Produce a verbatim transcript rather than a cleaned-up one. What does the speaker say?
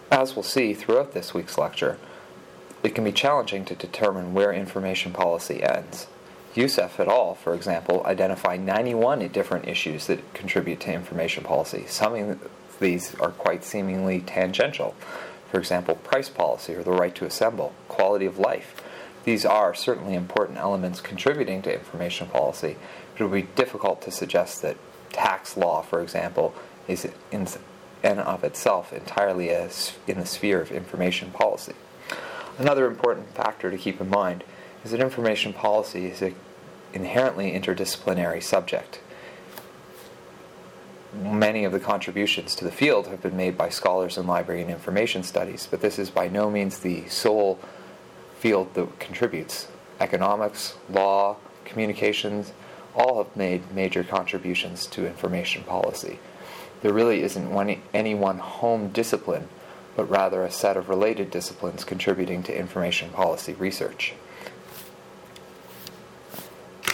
As we'll see throughout this week's lecture, it can be challenging to determine where information policy ends. Youssef et al., for example, identify ninety-one different issues that contribute to information policy. Some of these are quite seemingly tangential. For example, price policy or the right to assemble, quality of life. These are certainly important elements contributing to information policy, but it would be difficult to suggest that tax law, for example, is in and of itself entirely a, in the sphere of information policy. Another important factor to keep in mind is that information policy is an inherently interdisciplinary subject. Many of the contributions to the field have been made by scholars in library and information studies, but this is by no means the sole field that contributes. Economics, law, communications, all have made major contributions to information policy. There really isn't one, any one home discipline, but rather a set of related disciplines contributing to information policy research.